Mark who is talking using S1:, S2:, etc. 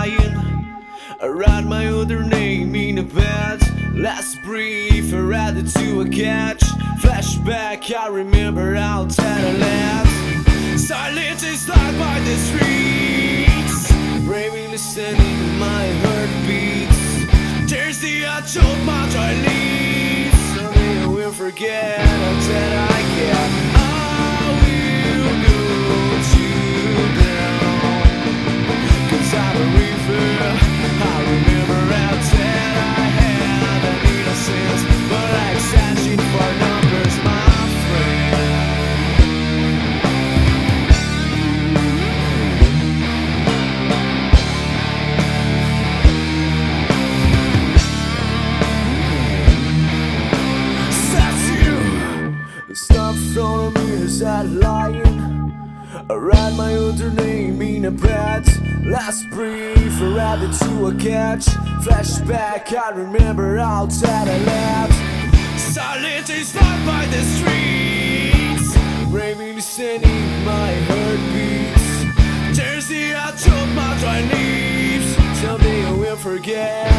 S1: lying. I write my other name in a bed. Last brief, I read it to a catch. Flashback, I remember outside I left. Silence is like by the streets, bravely listening to my heartbeats. There's the edge of my dry leaves. Someday I will forget how that I can. Stop in front of me, is that lying? I write my other name in a pad. Last brief, I read it to a catch. Flashback, I remember outside I left. Silence is not by the streets, bravely listening my heartbeats. There's the edge of my dry leaves. Someday I will forget